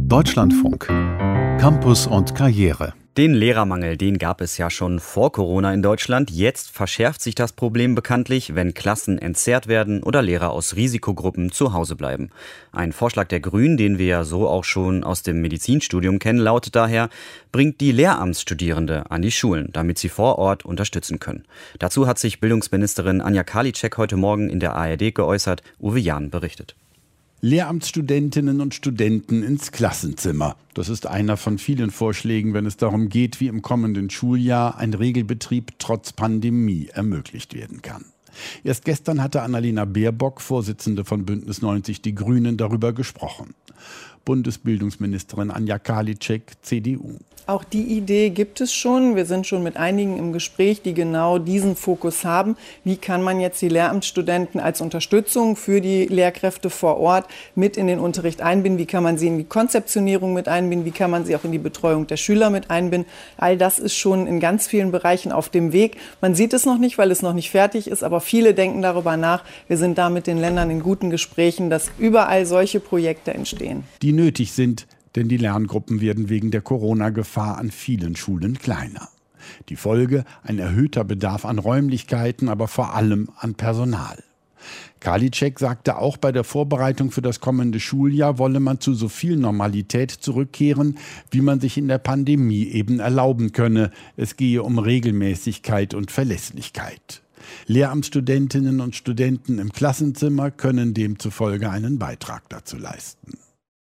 Deutschlandfunk. Campus und Karriere. Den Lehrermangel, den gab es ja schon vor Corona in Deutschland. Jetzt verschärft sich das Problem bekanntlich, wenn Klassen entzerrt werden oder Lehrer aus Risikogruppen zu Hause bleiben. Ein Vorschlag der Grünen, den wir ja so auch schon aus dem Medizinstudium kennen, lautet daher: bringt die Lehramtsstudierende an die Schulen, damit sie vor Ort unterstützen können. Dazu hat sich Bildungsministerin Anja Karliczek heute Morgen in der ARD geäußert. Uwe Jahn berichtet. Lehramtsstudentinnen und Studenten ins Klassenzimmer. Das ist einer von vielen Vorschlägen, wenn es darum geht, wie im kommenden Schuljahr ein Regelbetrieb trotz Pandemie ermöglicht werden kann. Erst gestern hatte Annalena Baerbock, Vorsitzende von Bündnis 90 Die Grünen, darüber gesprochen. Bundesbildungsministerin Anja Karliczek, CDU. Auch die Idee gibt es schon. Wir sind schon mit einigen im Gespräch, die genau diesen Fokus haben. Wie kann man jetzt die Lehramtsstudenten als Unterstützung für die Lehrkräfte vor Ort mit in den Unterricht einbinden? Wie kann man sie in die Konzeptionierung mit einbinden? Wie kann man sie auch in die Betreuung der Schüler mit einbinden? All das ist schon in ganz vielen Bereichen auf dem Weg. Man sieht es noch nicht, weil es noch nicht fertig ist, aber viele denken darüber nach. Wir sind da mit den Ländern in guten Gesprächen, dass überall solche Projekte entstehen. Die nötig sind, denn die Lerngruppen werden wegen der Corona-Gefahr an vielen Schulen kleiner. Die Folge: ein erhöhter Bedarf an Räumlichkeiten, aber vor allem an Personal. Karliczek sagte auch, bei der Vorbereitung für das kommende Schuljahr wolle man zu so viel Normalität zurückkehren, wie man sich in der Pandemie eben erlauben könne. Es gehe um Regelmäßigkeit und Verlässlichkeit. Lehramtsstudentinnen und Studenten im Klassenzimmer können demzufolge einen Beitrag dazu leisten.